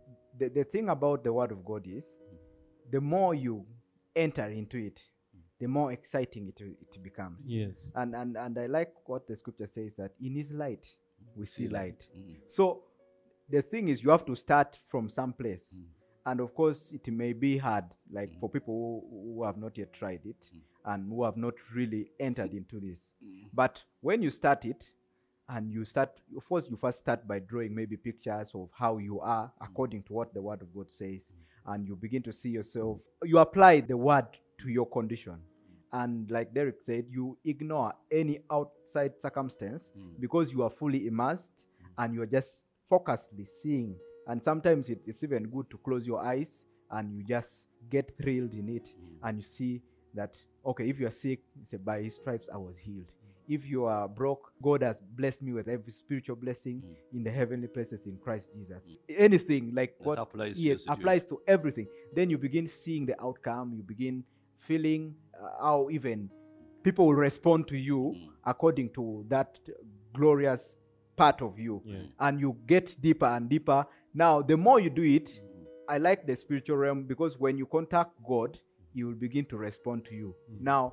the thing about the word of God is, the more you enter into it, the more exciting it becomes. Yes. And I like what the scripture says, that in his light we see light. So the thing is, you have to start from some place. And of course, it may be hard, like for people who have not yet tried it and who have not really entered into this. But when you start it, and you start, of course, you first start by drawing maybe pictures of how you are according to what the word of God says. And you begin to see yourself, you apply the word to your condition. And like Derek said, you ignore any outside circumstance because you are fully immersed and you're just focusedly seeing. And sometimes it's even good to close your eyes and you just get thrilled in it. And you see that, okay, if you're sick, you say, by his stripes I was healed. If you are broke, God has blessed me with every spiritual blessing in the heavenly places in Christ Jesus. Anything like that what applies to everything. Then you begin seeing the outcome. You begin feeling how even people will respond to you according to that glorious part of you. And you get deeper and deeper. Now, the more you do it, I like the spiritual realm, because when you contact God, he will begin to respond to you. Now,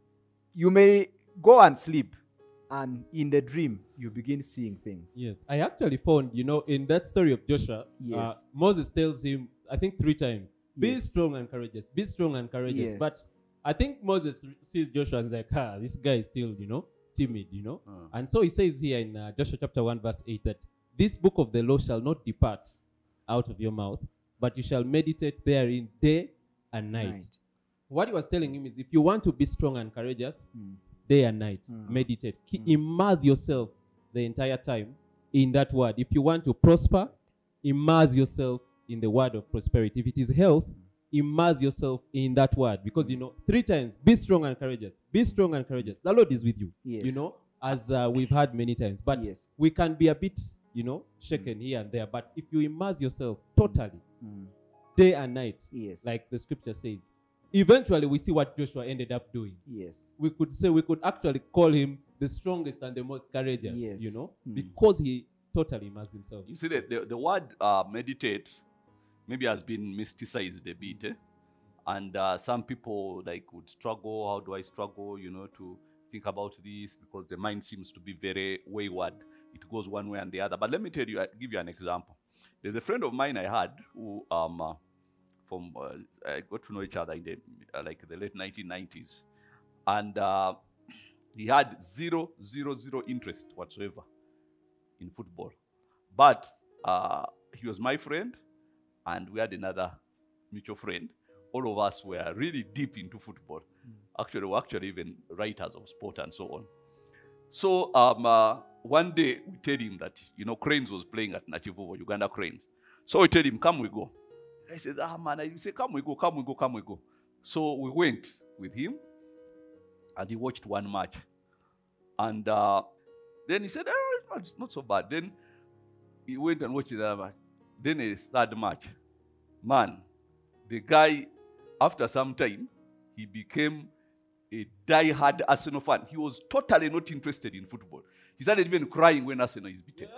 you may go and sleep, and in the dream, you begin seeing things. Yes. I actually found, in that story of Joshua, Moses tells him, I think 3 times, be strong and courageous, be strong and courageous. Yes. But I think Moses sees Joshua and is like, this guy is still, timid, And so he says here in Joshua chapter 1, verse 8, that this book of the law shall not depart out of your mouth, but you shall meditate therein day and night. What he was telling him is, if you want to be strong and courageous, day and night, meditate. Immerse yourself the entire time in that word. If you want to prosper, immerse yourself in the word of prosperity. If it is health, immerse yourself in that word. Because, 3 times, be strong and courageous. Be strong and courageous. The Lord is with you, as we've heard many times. But we can be a bit, shaken here and there. But if you immerse yourself totally, day and night, like the scripture says, eventually we see what Joshua ended up doing. We could actually call him the strongest and the most courageous, because he totally immersed himself. You see, the word meditate maybe has been mysticized a bit. And some people would struggle. How do I struggle, to think about this? Because the mind seems to be very wayward. It goes one way and the other. But let me give you an example. There's a friend of mine I had who I got to know each other in the late 1990s. And he had zero interest whatsoever in football. But he was my friend, and we had another mutual friend. All of us were really deep into football. Actually, we're actually even writers of sport and so on. So one day we told him that, Cranes was playing at Nachivuvo, Uganda Cranes. So we told him, come we go. He says, man, I say, come we go, come we go, come we go. So we went with him and he watched one match. And then he said, it's not so bad. Then he went and watched another match. Then a third match. Man, the guy, after some time, he became a die-hard Arsenal fan. He was totally not interested in football. He started even crying when Arsenal is beaten.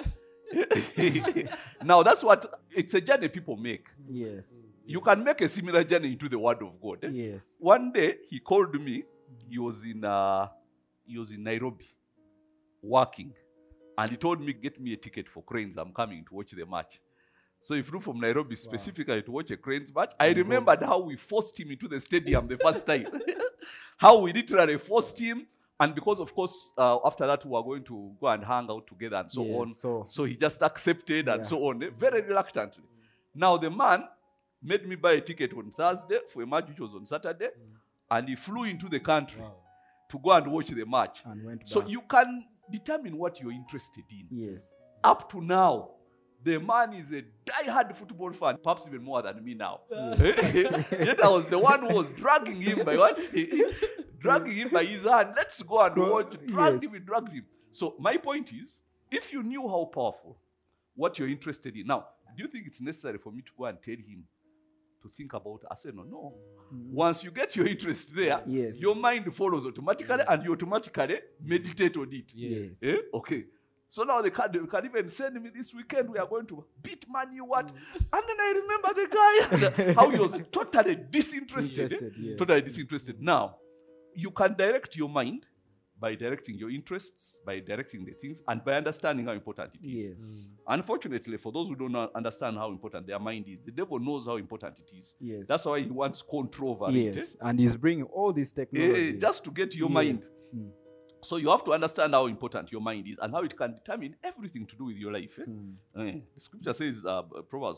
Now, it's a journey people make. Yes. You can make a similar journey into the Word of God. Yes. One day, he called me. He was in Nairobi, working. And he told me, get me a ticket for Cranes. I'm coming to watch the match. So he flew from Nairobi specifically to watch a Cranes match. I remembered how we forced him into the stadium the first time. How we literally forced him. And because, of course, after that, we were going to go and hang out together and so on. So he just accepted and so on, very reluctantly. Now, the man made me buy a ticket on Thursday for a match which was on Saturday. And he flew into the country to go and watch the match. So you can determine what you're interested in. Yes. Up to now, the man is a die-hard football fan, perhaps even more than me now. Yet I was the one who was dragging him by what? Dragging him by his hand. Let's go and watch. Dragged him. So my point is, if you knew how powerful, what you're interested in. Now, do you think it's necessary for me to go and tell him to think about Arsenal? No. Once you get your interest there, your mind follows automatically and you automatically meditate on it. Yes. Okay. So now they can even send me this weekend, we are going to beat Man U what? And then I remember the guy, and how he was totally disinterested. Totally disinterested. Now, you can direct your mind by directing your interests, by directing the things, and by understanding how important it is. Yes. Unfortunately, for those who don't understand how important their mind is, the devil knows how important it is. Yes. That's why he wants control over it. Yes, and he's bringing all these technologies. Just to get your mind. So you have to understand how important your mind is and how it can determine everything to do with your life. The scripture says, Proverbs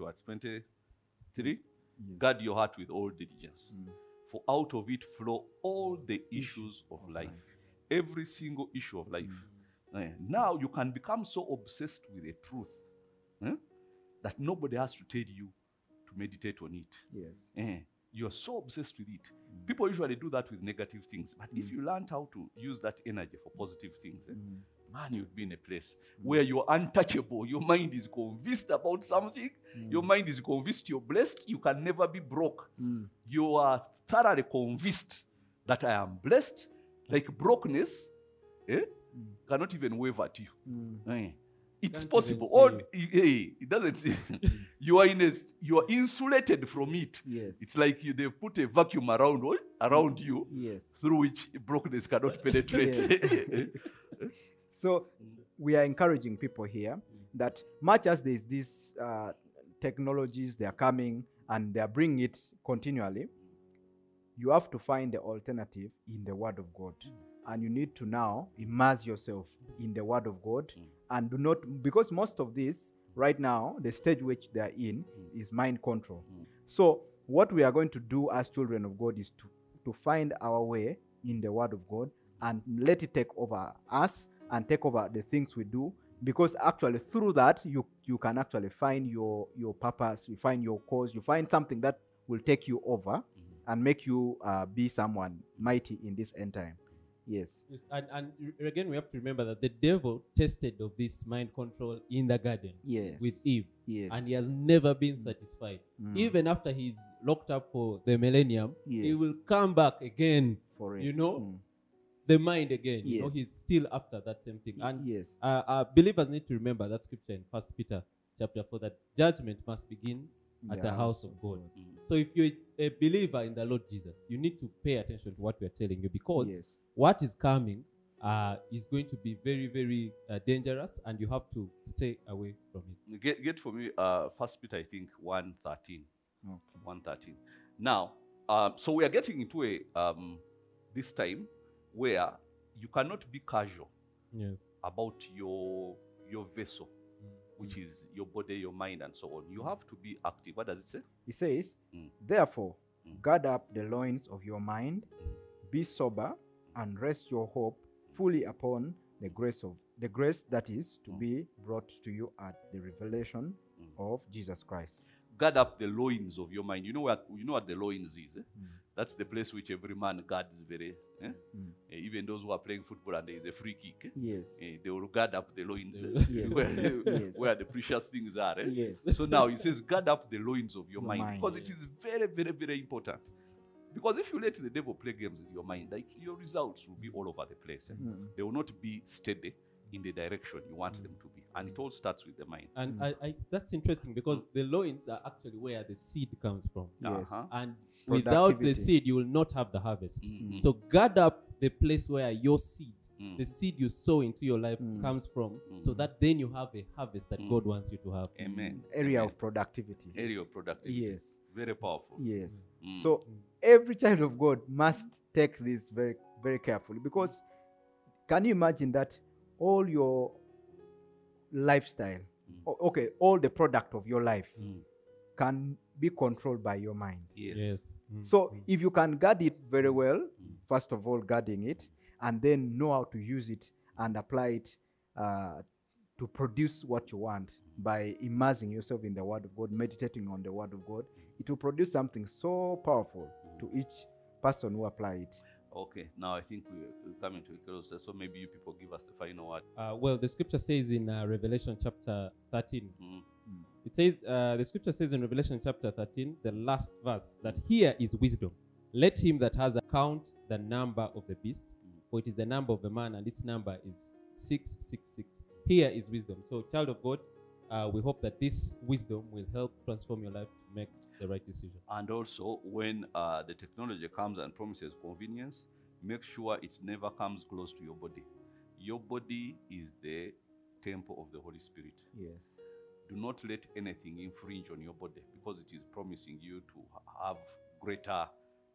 4:23, guard your heart with all diligence, for out of it flow all the issues of life. Every single issue of life. Now you can become so obsessed with a truth that nobody has to tell you to meditate on it. Yes. You're so obsessed with it. People usually do that with negative things. But if you learned how to use that energy for positive things, man, you'd be in a place where you're untouchable. Your mind is convinced about something. Your mind is convinced you're blessed. You can never be broke. You are thoroughly convinced that I am blessed. Like brokenness cannot even wave at you. It's possible. It doesn't see. You are insulated from it. Yes. It's like they've put a vacuum around you through which brokenness cannot penetrate. So we are encouraging people here that much as there's these technologies, they are coming and they are bringing it continually, you have to find the alternative in the Word of God. And you need to now immerse yourself in the Word of God. And do not, because most of this, right now, the stage which they are in is mind control. So what we are going to do as children of God is to find our way in the Word of God and let it take over us and take over the things we do. Because actually through that, you can actually find your purpose, you find your cause, you find something that will take you over and make you be someone mighty in this end time. Yes. And again, we have to remember that the devil tested of this mind control in the garden with Eve. Yes. And he has never been satisfied. Even after he's locked up for the millennium, he will come back again for it. The mind again. He's still after that same thing. And believers need to remember that scripture in 1 Peter chapter 4, that judgment must begin at the house of God. So if you're a believer in the Lord Jesus, you need to pay attention to what we're telling you, because what is coming is going to be very, very dangerous, and you have to stay away from it. Get for me 1 Peter, I think, 1:13. Okay. 1:13. Now, so we are getting into a this time where you cannot be casual about your vessel. which is your body, your mind, and so on. You have to be active. What does it say? He says, Mm. therefore, guard up the loins of your mind, be sober, and rest your hope fully upon the grace that is to be brought to you at the revelation of Jesus Christ. Guard up the loins of your mind. You know what the loins is? That's the place which every man guards very. Even those who are playing football and there is a free kick. Yes. They will guard up the loins Yes. Yes. where the precious things are. Yes. So now he says, guard up the loins of your mind, mind. because it is very, very, very important. Because if you let the devil play games with your mind, like your results will be all over the place. They will not be steady in the direction you want them to be. And it all starts with the mind. And I that's interesting because the loins are actually where the seed comes from. Yes. And without the Productivity. seed, you will not have the harvest. So guard up the place where your seed, the seed you sow into your life comes from, so that then you have a harvest that God wants you to have. Amen. Area Amen. of productivity. Area of productivity. Yes. Very powerful. Yes. So every child of God must take this very, very carefully, because can you imagine that all your lifestyle, okay, all the product of your life can be controlled by your mind. Yes. So if you can guard it very well, first of all, guarding it, and then know how to use it and apply it to produce what you want by immersing yourself in the Word of God, meditating on the Word of God, it will produce something so powerful to each person who apply it. Okay, now I think we're coming to a close. So maybe you people give us the final word. Well, the scripture says in Revelation chapter 13, it says, the scripture says in Revelation chapter 13, the last verse, that here is wisdom. Let him that has count the number of the beast, for it is the number of the man, and its number is 666. Here is wisdom. So, child of God, we hope that this wisdom will help transform your life to make the right decision. And also, when the technology comes and promises convenience, make sure it never comes close to your body. Your body is the temple of the Holy Spirit. Yes. Do not let anything infringe on your body, because it is promising you to have greater,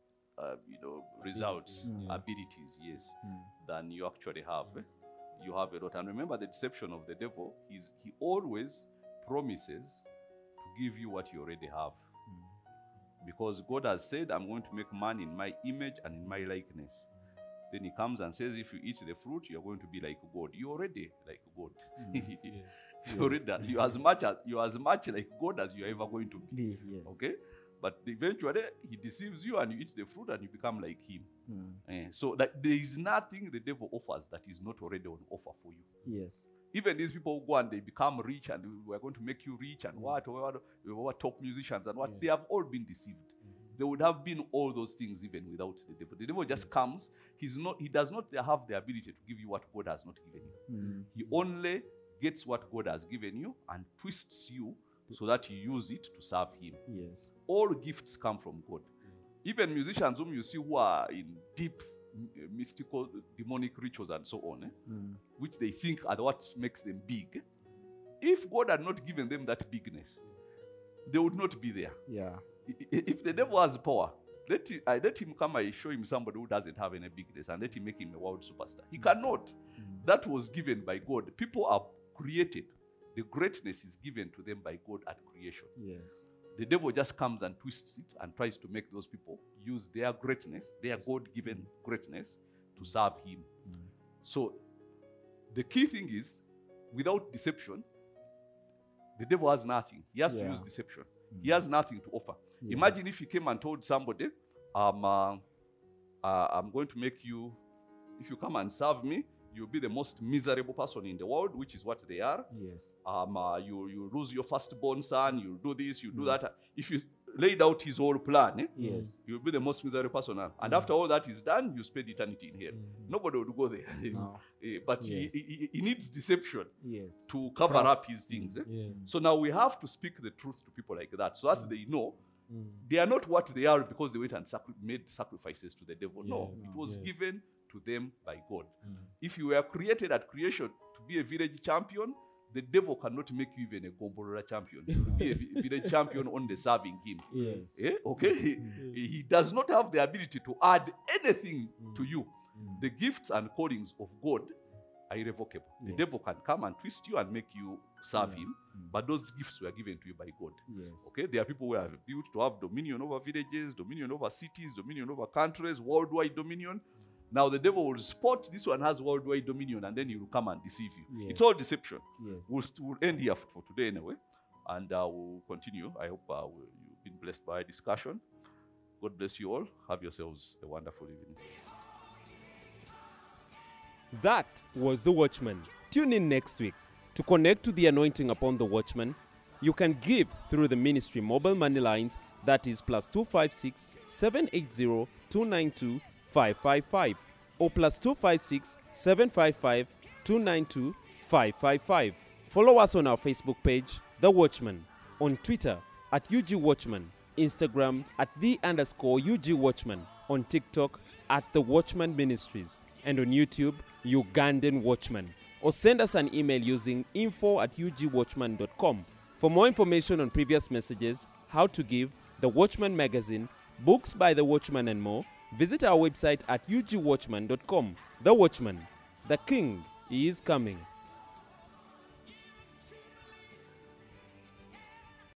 results, abilities, than you actually have. You have a lot. And remember, the deception of the devil is he always promises to give you what you already have. Because God has said, I'm going to make man in my image and in my likeness. Then he comes and says, if you eat the fruit, you're going to be like God. You're already like God. You're as much like God as you're ever going to be. Yes. Okay? But eventually, he deceives you and you eat the fruit and you become like him. So that there is nothing the devil offers that is not already on offer for you. Yes. Even these people who go and they become rich and we're going to make you rich and what top musicians and what, they have all been deceived. There would have been all those things even without the devil. The devil just comes. He does not have the ability to give you what God has not given you. He only gets what God has given you and twists you so that you use it to serve him. Yes. All gifts come from God. Even musicians whom you see who are in deep mystical demonic rituals and so on, which they think are what makes them big, if God had not given them that bigness, they would not be there. Yeah. If the devil has power, let him come and show him somebody who doesn't have any bigness and let him make him a world superstar. He cannot. That was given by God. People are created. The greatness is given to them by God at creation. Yes. The devil just comes and twists it and tries to make those people use their greatness, their God-given greatness, to serve him. So the key thing is, without deception, the devil has nothing. He has to use deception. He has nothing to offer. Imagine if he came and told somebody, I'm going to make you, if you come and serve me, you'll be the most miserable person in the world, which is what they are. Yes. You lose your firstborn son, you do this, you do that. If you laid out his whole plan, Yes. you'll be the most miserable person. And after all that is done, you spend eternity in hell. Nobody would go there. No. But Yes. he needs deception Yes. to cover up his things. Yes. So now we have to speak the truth to people like that, so that they know they are not what they are because they went and made sacrifices to the devil. No, Yes. it was Yes. given to them by God. If you were created at creation to be a village champion, the devil cannot make you even a Gomborora champion. You will be a village champion only serving him. Yes. Okay? He does not have the ability to add anything to you. The gifts and callings of God are irrevocable. The devil can come and twist you and make you serve him, but those gifts were given to you by God. Yes. Okay, there are people who are built to have dominion over villages, dominion over cities, dominion over countries, worldwide dominion. Now the devil will spot this one has worldwide dominion, and then he will come and deceive you. Yes. It's all deception. Yes. We'll end here for today anyway, and we'll continue. I hope you've been blessed by our discussion. God bless you all. Have yourselves a wonderful evening. That was The Watchman. Tune in next week. To connect to the anointing upon The Watchman, you can give through the ministry mobile money lines, that is +256 780 292 555 or +256 755 292 555. Follow us on our Facebook page, The Watchman, on Twitter at UG Watchman, Instagram at @the_UG Watchman, on TikTok at The Watchman Ministries, and on YouTube, Ugandan Watchman. Or send us an email using info@ugwatchman.com. For more information on previous messages, how to give, The Watchman magazine, books by The Watchman and more, visit our website at ugwatchman.com. The Watchman, the King is coming.